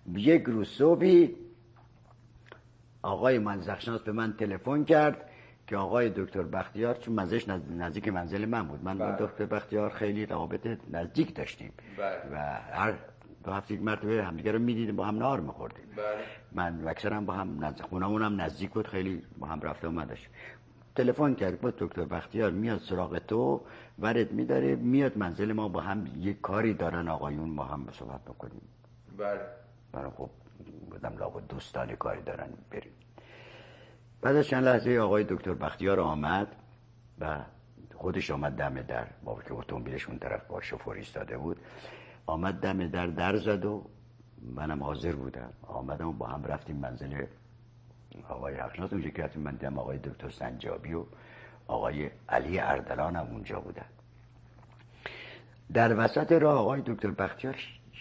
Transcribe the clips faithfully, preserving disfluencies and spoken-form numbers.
یک روز صبحی آقای منزخشناس به من تلفن کرد که آقای دکتر بختیار، چون منزلش نزدیک منزل من بود، من با دکتر بختیار خیلی روابط نزدیک داشتیم و هر دو هفته یک مرتبه همدیگه رو میدیدیم، با هم نهار میخوردیم. من اکثرا با هم نزدیک، خونمون هم نزدیک بود، خیلی با هم رفته آمد داشتیم. تلفن کرد با دکتر بختیار میاد سراغ تو، ورد میداره میاد منزل ما، با هم یک کاری دارن آقایون، با هم صحبت بکنیم. بله. من خب بودم لابد دوستانه کاری دارن بریم. بعد از چند لحظه آقای دکتر بختیار آمد و خودش آمد دم در، با که اتومبیلش اون طرف با شوفر ایستاده بود، آمد دم در در زد و منم حاضر بودم، آمدم و با هم رفتیم منزل آقای حقشناس. اونجا که رفتیم من دیدم آقای دکتر سنجابی و آقای علی اردلان هم اونجا بودن. در وسط راه آقای دکتر بختیار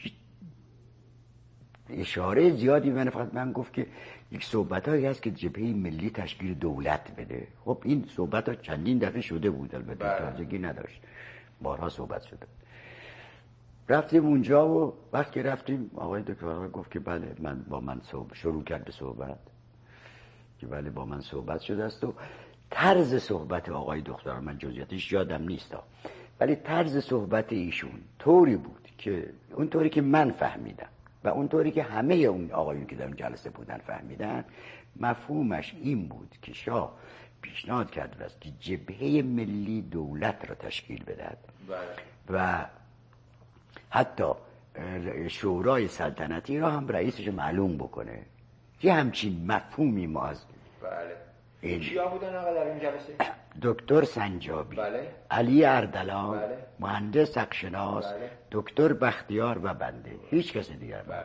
اشاره زیادی من فقط من گفت که یک صحبت هایی هست که جبهه ملی تشکیل دولت بده. خب این صحبت ها چندین دفعه شده بود، البته تازگی نداشت، بارها صحبت شده. رفتیم اونجا و وقتی رفتیم آقای دکتر گفت که بله من با من صحبت شروع کرد به صحبت، که بله با من صحبت شده است. و طرز صحبت آقای دکتر، من جزئیاتش یادم نیست، ولی طرز صحبت ایشون طوری بود که اون طوری که من فهمیدم و اونطوری که همه اون آقایون که در اون جلسه بودن فهمیدن، مفهومش این بود که شاه پیشنهاد کرده است که جبهه ملی دولت را تشکیل بدهد و حتی شورای سلطنتی را هم رئیسش معلوم بکنه. یه همچین مفهومی ما از بله. کیا بودن آقا در این جلسه؟ دکتر سنجابی، بله. علی اردلان، بله. مهندس حقشناس، بله. دکتر بختیار و بنده، هیچ کس دیگر. بله.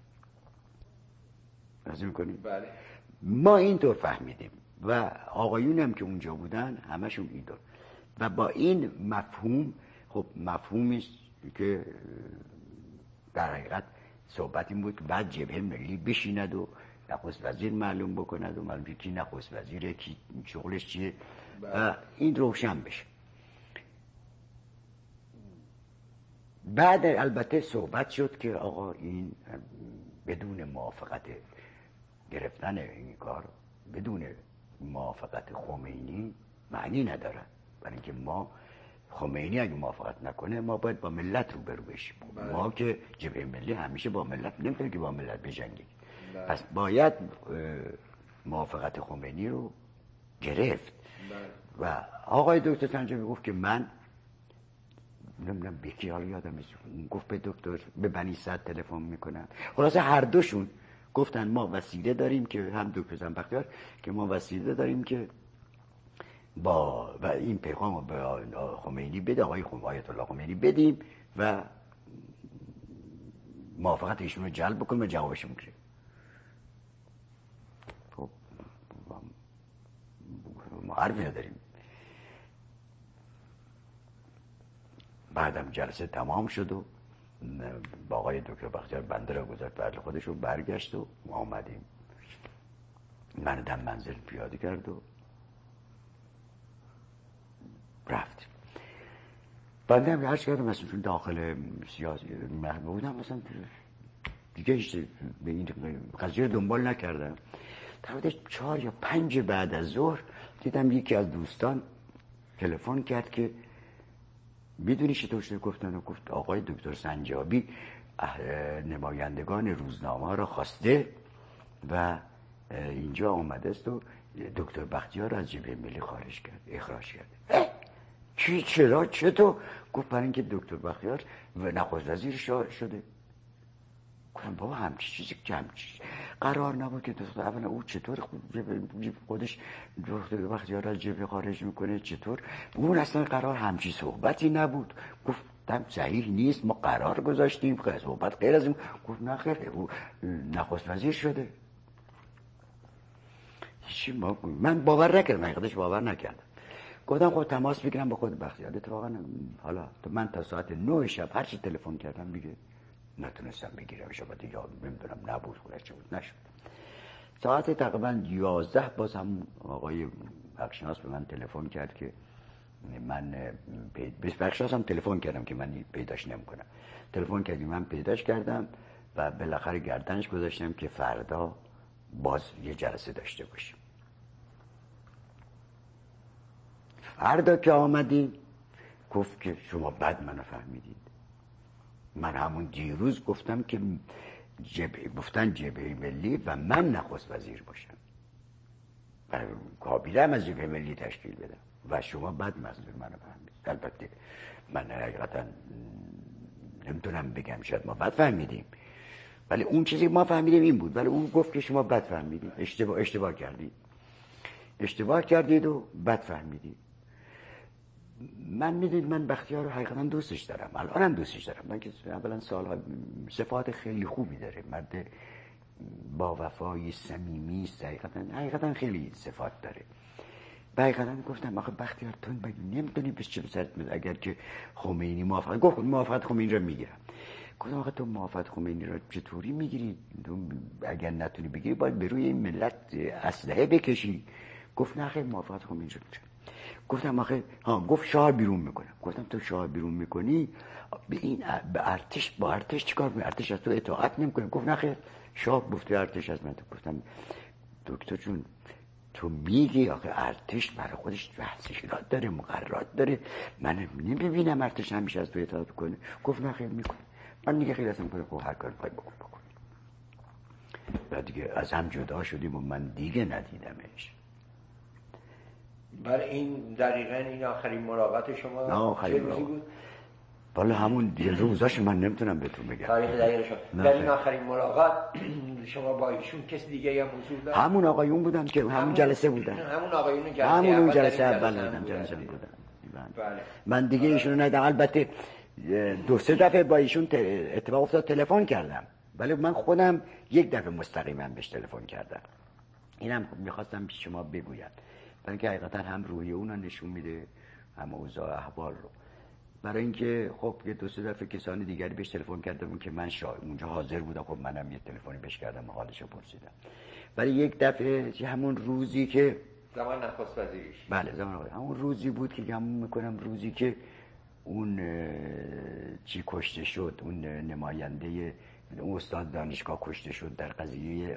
راضی می‌کنی؟ بله. ما اینطور فهمیدیم و آقایون هم که اونجا بودن همشون اینطور و با این مفهوم، خب مفهومی که در حقیقت صحبت این بود که بعد جبهه ملی بشیند و نخست وزیر معلوم بکند و معلوم کی نخست وزیره، کی شغلش چیه و این روشن بشه. بعد البته صحبت شد که آقا این بدون موافقت گرفتن این کار، بدون موافقت خمینی معنی نداره، برای اینکه ما خمینی اگه موافقت نکنه ما باید با ملت روبرو بشیم. ما که جبهه ملی همیشه با ملت نمیتونه که با ملت بجنگیم، پس باید موافقت خمینی رو گرفت. و آقای دکتر سنجابی گفت که من نمیدونم به کی، حالا یادم نیست، گفت به دکتر به بنی صدر تلفن میکنم. خلاصه هر دوشون گفتن ما وسیله داریم، که هم دکتر بختیار که ما وسیله داریم که با و این پیغام رو به خمینی بده، آقای آیت الله خمینی بدیم و موافقت ایشون رو جلب بکنیم و جوابش میگیریم. خب ما حرفی نداریم. بعدم جلسه تمام شد و با آقای دکتر بختیار بنده را گذاشت برای خودش و برگشت و ما آمدیم. من دم منزل پیاده کرد و رفتیم. بنده هم هرچی کردم مثلا داخل سیاسی بودم، مثلا دیگه هیچ به این قضیه دنبال نکردم. تا چهار یا پنج بعد از ظهر دیدم یکی از دوستان تلفن کرد که میدونی چطور شده؟ گفتن گفت آقای دکتر سنجابی نمایندگان روزنامه را خواسته و اینجا آمده است و دکتر بختیار از جبهه ملی خارج کرد، اخراج کرد. چی چرا چطور؟ گفت برای اینکه دکتر بختیار و نخست وزیر شده. گفتم بابا همچی چیزی که همچی قرار نبود که دکتر اولا او چطور خودش دکتر بختیار از جبهه خارج میکنه، چطور اون اصلا قرار همچی صحبتی نبود. گفتم صحیح نیست، ما قرار گذاشتیم که صحبت غیر از این. گفت نه خیر، او نخست وزیر شده. چی ما من باور نکردم، حقیقتش باور نکردم. گفتم خب تماس بگیرم با خود بختیار. اتفاقا حالا من تا ساعت نه شب هر چی تلفن کردم دیگه نتونستم بگیرم، شب یا نمیدونم نبود خودش چه بود، نشد. ساعت تقریبا یازده باز هم آقای حقشناس به من تلفن کرد که من به حقشناس هم تلفن کردم که من پیداش نمیکنم. تلفن کردی من پیداش کردم و بالاخره گردنش گذاشتم که فردا باز یه جلسه داشته باشیم. فردا که آمدیم گفت که شما بد منو فهمیدید. من همون دیروز گفتم که جبهه گفتن جبهه ملی و من نخست وزیر باشم و کابینه هم از جبهه ملی تشکیل بدم و شما بد منظور منو فهمیدید. البته من حقیقتا نمیتونم بگم شاید ما بد فهمیدیم، ولی اون چیزی ما فهمیدیم این بود، ولی اون گفت که شما بد فهمیدید، اشتباه اشتباه کردید اشتباه کردید و بد فهمیدید. من میدونید من بختیار رو حقیقتا دوستش دارم، الانم دوستش دارم. من که اولا سالها صفات خیلی خوبی داره، مرد با وفای صمیمی است، حقیقتا حقیقتا خیلی صفات داره. و حقیقتا گفتم آخه بختیار تو نمیدونی بس چه بسرت میاد اگر که خمینی موافقت گفت موافقت خمینی رو میگیرم. گفتم آخه تو موافقت خمینی رو چطوری میگیری؟ تو اگر نتونی بگیری باید به روی این ملت اسلحه بکشی. گفت نه خیلی موافقت خمینی رو میگیرم. گفتم آخه ها گفت شاه بیرون میکنم. گفتم تو شاه بیرون میکنی به این به ارتش با ارتش چیکار میکنی؟ ارتش از تو اطاعت نمیکنه. گفت نه خیر شاه گفته ارتش از من. گفتم دکتر جون تو میگی آخه ارتش برای خودش تحصیلات داره، مقررات داره، من نمیبینم ارتش همیشه از تو اطاعت کنه. گفت نه خیر میکنه. من دیگه خیلی اصلا میکنه خب هر کاری میخوای بکن بکن. و دیگه از هم جدا شدیم و من دیگه ندیدمش. برای این دقیقاً این آخرین ملاقات شما چه روزی بود؟ والا همون روزاش من نمیتونم بهتون بگم تاریخ دقیقش. در این آخرین ملاقات شما با ایشون کس دیگه هم حضور داشت؟ همون آقایون بودن که همون, همون جلسه بودن. همون آقایون جلسه همون اون جلسه اول بودن جلسه بودن. بله. من دیگه ایشونو ندیدم. البته دو سه دفعه با ایشون اتفاق افتاد تلفن کردم، ولی من خودم یک دفعه مستقیما بهش تلفن کردم. اینم میخواستم پیش شما بگویم، برای اینکه حقیقتا هم روحیه اون نشون میده هم اوضاع احوال رو. برای اینکه خب یه دو سه دفعه کسانی دیگری بهش تلفن کردم که من شا... اونجا حاضر بودم، خب منم یه تلفنی بهش کردم و حالشو پرسیدم. ولی یک دفعه همون روزی که زمان نخست وزیریش بله زمان آقای همون روزی بود که گمون میکنم روزی که اون چی کشته شد، اون نماینده اون استاد دانشگاه کشته شد در قضیه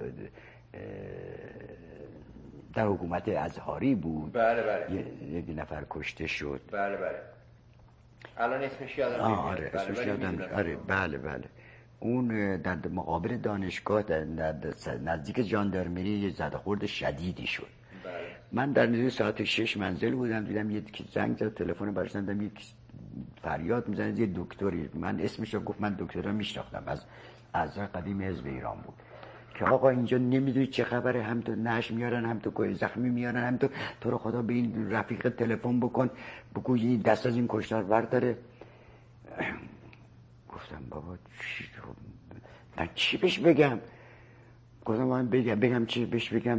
در حکومت ازهاری بود. بله بله. یک نفر کشته شد. بله بله. الان اسمش یادم نمیاد. آره اسمش یادم آره بله بله. اون در مقابل دانشگاه در نزدیک ژاندارمری یه زدخورد شدیدی شد. بله. من در نزدیک ساعت شش منزل بودم، دیدم یه زنگ زد، تلفن براش زدم، یک فریاد میزنه یه دکتری. من اسمش رو گفت، من دکتر رو میشناختم، از اعضای قدیم حزب ایران بود، که آقا اینجا نمیدونی چه خبره، هم تو نش میارن هم تو زخمی میارن، هم تو تو رو خدا به این رفیق تلفن بکن بگو این دست از این کشتار برداره. گفتم بابا چی من چی بهش بگم؟ گفتم من بگم بگم چی بهش بگم؟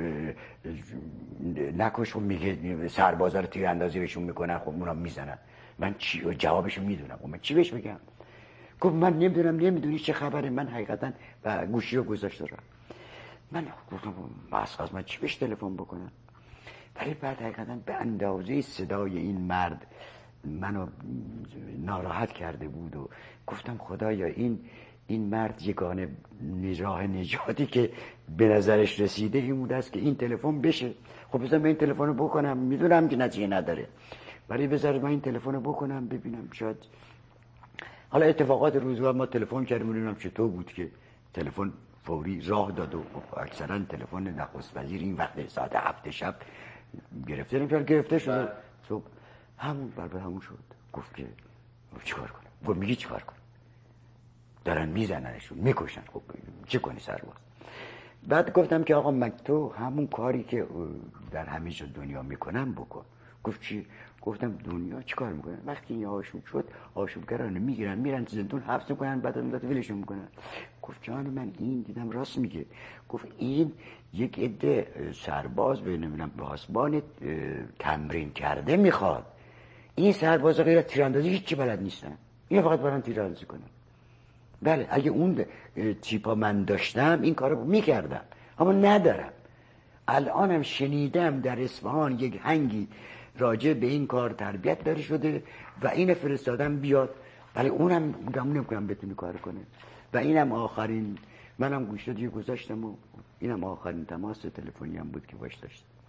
نکش. خب میگه سربازا رو تیراندازی بهشون میکنن، خب اونا میزنن. من چی جوابشو میدونم، من چی بهش بگم؟ گفت من نمیدونم نمیدونی چه خبره. من حقیقتا و گوشی رو گذاشته رو من گفتم از من چی بهش تلفن بکنم؟ ولی بعد حقیقتا به اندازه صدای این مرد منو ناراحت کرده بود و گفتم خدایا این این مرد یگانه راه نجاتی که به نظرش رسیده این بود است که این تلفن بشه. خب بذار من این تلفن رو بکنم، میدونم که نتیجه نداره، ولی بذار من این تلفن رو بکنم ببینم شاید. حالا اتفاقات روزگار ما تلفن کردیم، میدونم چطور بود که تلفن فوری راه داد و اکثرا تلفن نخست وزیر این وقت ساعت هفت شب گرفته نمیشه، گرفته شده صبح همون برابر همون شد. گفت که چیکار کنم؟ گفت میگی چیکار کنم؟ دارن میزننشون میکشن، خب چه کنی سرباز؟ بعد گفتم که آقا من تو همون کاری که در همه جا دنیا میکنن بکن. گفت چی؟ گفتم دنیا چیکار میکنن؟ وقتی این آشوب شد آشوبگران میگیرن میرن زندون حبس میکنن، بعد مدت ولشون میکنن. گفت جان من این دیدم راست میگه. گفت این یک عده سرباز به نمیدونم پاسبان تمرین کرده میخواد. این سربازا غیر از تیراندازی هیچی بلد نیستن، این فقط برن تیراندازی کنن. بله اگه اون تیپا من داشتم این کارو میکردم، اما ندارم. الانم شنیدم در اصفهان یک هنگی راجع به این کار تربیت داره شده و این فرستادم بیاد، ولی اونم گمون نمیکنم بتونه کار کنه. و اینم آخرین، منم گوشت دیگه گذاشتم و اینم آخرین تماس تلفنی هم بود که باش داشتم.